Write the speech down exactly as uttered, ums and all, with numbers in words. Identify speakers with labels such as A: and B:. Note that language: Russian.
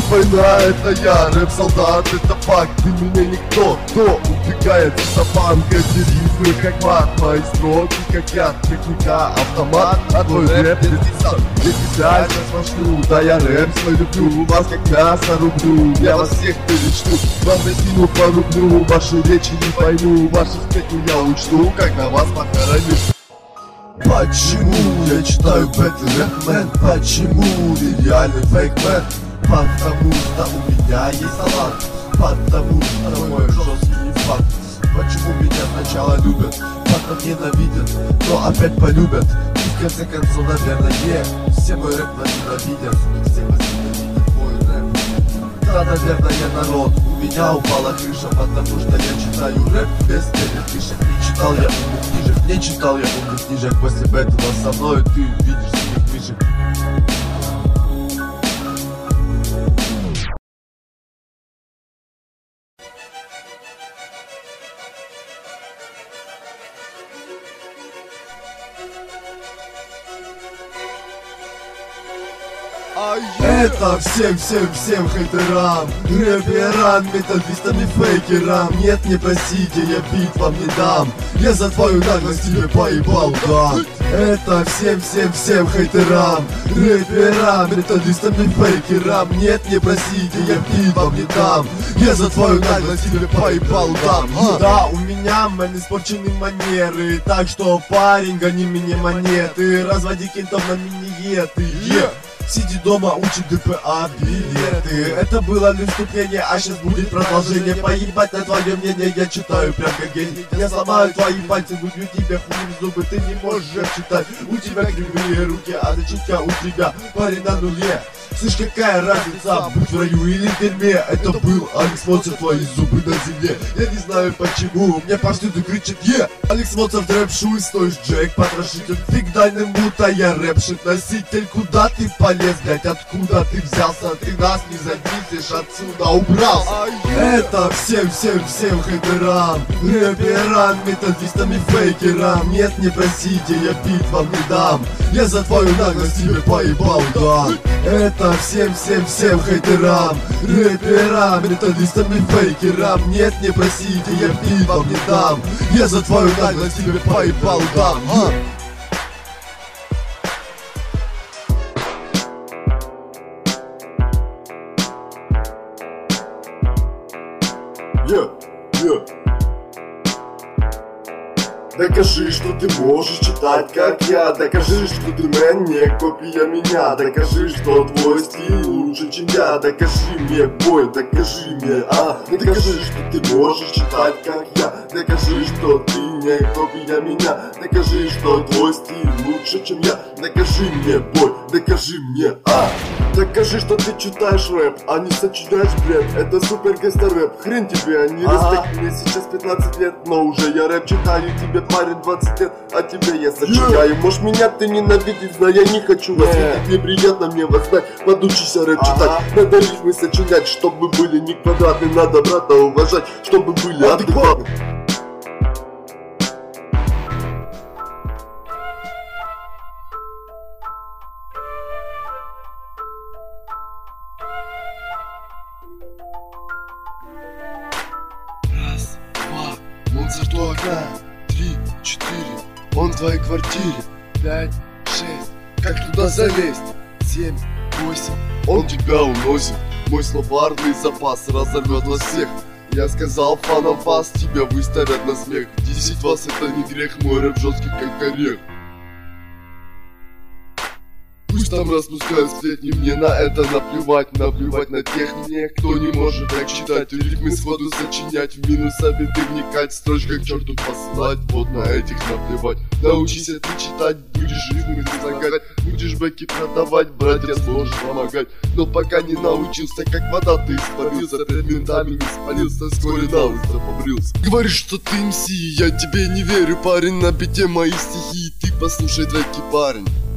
A: Война это я, рэп-солдат это факт. Ты меня никто, кто убегает из банка. Эти рифмы как мат, мои строки как яд. Техника, автомат, а твой рэп пятьдесят. Я тебя сейчас вошлю, да я рэп свой люблю. Вас как мясо рублю, я вас всех перечту. Вам закину по рублю, ваши речи не пойму. Ваши сплетни я учту, когда вас похороню. Почему я читаю Бэтл Рэпмен? Почему нереальный фейкмен? Потому что у меня есть талант. Потому что мой жесткий факт. Почему меня сначала любят, потом ненавидят, но опять полюбят? И в конце концов, наверное, все мой рэп ненавидят. Все возненавидят мой рэп. Да, наверное, народ, у меня упала крыша, потому что я читаю рэп без передышек. Не читал я умных книжек, не читал я умных книжек. После этого со мной ты видишь синих книжек. Это всем-всем-всем хейтерам, рэперам, методистам и фейкерам. Нет, не просите, я бит вам не дам. Я за твою наглость тебе поебал дам. Это всем-всем-всем хейтерам, рэперам, методистам и фейкерам. Нет, не просите, я бит вам не дам. Я за твою наглость тебе поебал дам. Да, у меня, мэн, испорчены манеры. Так что, парень, гони мне монеты. Разводи кентов на мини-еты. Yeah. Сиди дома, учи гэ пэ а билеты. Это было лишь вступление, а сейчас будет продолжение. Поебать на твое мнение, я читаю прям как гений. Я сломаю твои пальцы, выбью тебе хуй в зубы. Ты не можешь читать, у тебя кривые руки, а начинка у тебя, парень, на нуле. Слышь, какая разница, будь в раю или в дерьме. Это был Алекс Моцарт, твои зубы на земле. Я не знаю почему, мне повсюду кричат е. Алекс Моцарт, рэп шуй, стоишь Джек, потрошитель. Фиг дальним будто я рэпшит носитель. Куда ты полез, блять, откуда ты взялся? Ты нас не зависишь, отсюда убрался. Это всем-всем-всем хейтерам, рэперам, методистам и фейкерам. Нет, не просите, я бит вам не дам. Я за твою наглость тебе поебал дам. Это всем-всем-всем хейтерам, рэперам, методистам и фейкерам. Нет, не просите, я бит вам не дам. Я за твою наглость тебе поебал дам. Yeah, yeah. Докажи, что ты можешь читать, как я. Докажи, что ты мэн, не копия меня. Докажи, что твой стиль лучше, чем я. Докажи мне, бой, докажи мне, а. Докажи, что ты можешь читать, как я. Докажи, что ты не копия меня. Докажи, что твой стиль лучше, чем я. Докажи мне, бой, докажи мне, а. Докажи, что ты читаешь рэп, а не сочиняешь бред. Это супер гангстер рэп, хрен тебе, а не респект. Мне сейчас пятнадцать лет, но уже я рэп читаю. Тебе, парень, двадцать лет, а тебе я сочиняю. Yeah. Может, меня ты ненавидишь, но я не хочу вас видеть. Yeah. Неприятно мне вас знать, подучись рэп ага. читать. Надо рифмы сочинять, чтобы были не квадратные. Надо брата уважать, чтобы были адекватны. Моцарт у окна, три, четыре, он в твоей квартире, пять, шесть, как туда залезть, семь, восемь, он тебя уносит, мой словарный запас разорвет вас всех. Я сказал фанам вас, тебя выставят на смех, десять вас это не грех, мой рэп жесткий как орех. Пусть там распускают сплетни, мне на это наплевать. Наплевать на тех мне, кто не может так читать. Рифмы сходу сочинять, в минус обиды вникать. Строчка к черту посылать, вот на этих наплевать. Научись ты читать, будешь рифмы излагать. Будешь бэки продавать, братья сможешь помогать. Но пока не научился, как вода ты испарился. Перед ментами не спалился, вскоре на улице побрился. Говоришь, что ты эм си, я тебе не верю, парень. На бите мои стихи, ты послушай треки, парень.